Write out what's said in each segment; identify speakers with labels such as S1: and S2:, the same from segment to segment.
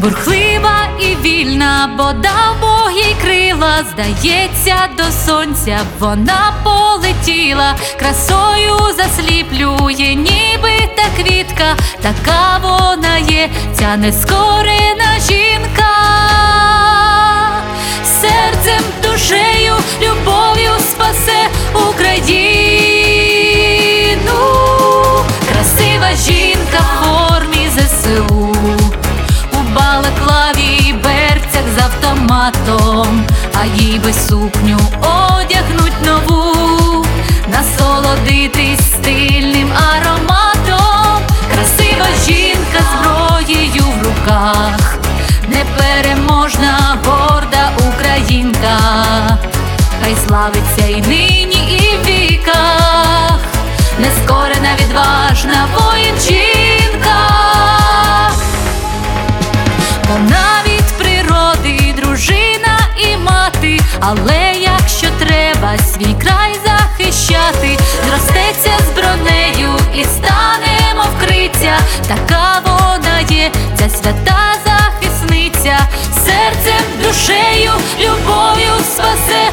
S1: бурхлива і вільна, бо дав Бог їй крила. Здається, до сонця вона полетіла, красою засліплює, ніби та квітка. Така вона є, ця нескорена жінка. Серцем, душею, любов'ю спасе Україну. Красива жінка в формі ЗСУ, у балаклаві, берцях з автоматом, а їй би сукню одягнуть нову, насолодитись стильним ароматом. Красива жінка зброєю в руках, непереможна, горда українка. Хай славиться і нині, і в віках, нескорена, відважна воїн-жінка. Вона від природи дружина і мати, але якщо треба свій край захищати, зростеться з бронею і стане мов криця. Така вона є, ця свята захисниця. Серцем, душею, любов'ю спасе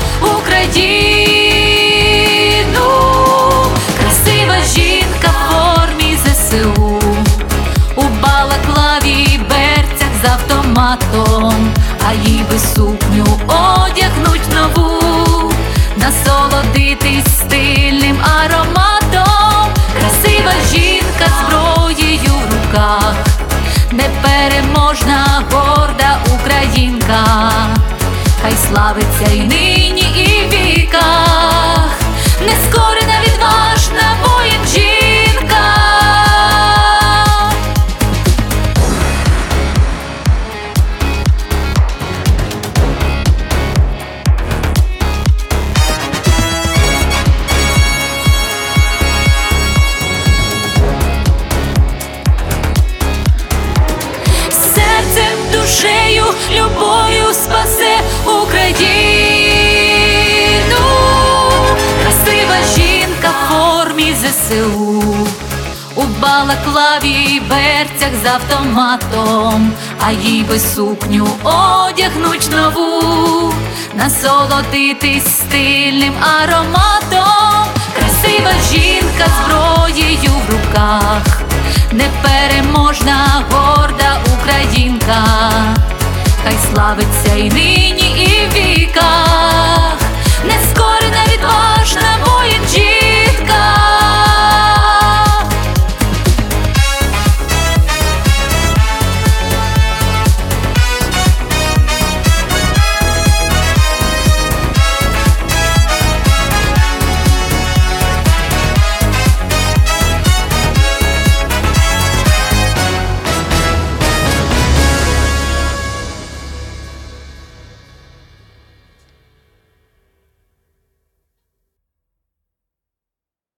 S1: Україну. Красива жінка в формі ЗСУ, у балаклаві, берцях з автоматом, а їй би сукню одягнуть нову, насолодитись стильним ароматом. Красива жінка зброєю в руках, непереможна, горда українка. Хай славиться і нині, і в віках, нескорена, відважна воїн-жінка. Серцем, душею, любов'ю спасе Україну. Красива жінка в формі ЗСУ, у балаклаві, берцях з автоматом, а їй би сукню одягнуть нову, насолодитись стильним ароматом. Красива жінка зброєю в руках, непереможна, горда українка. Хай славиться і нині, і в віках.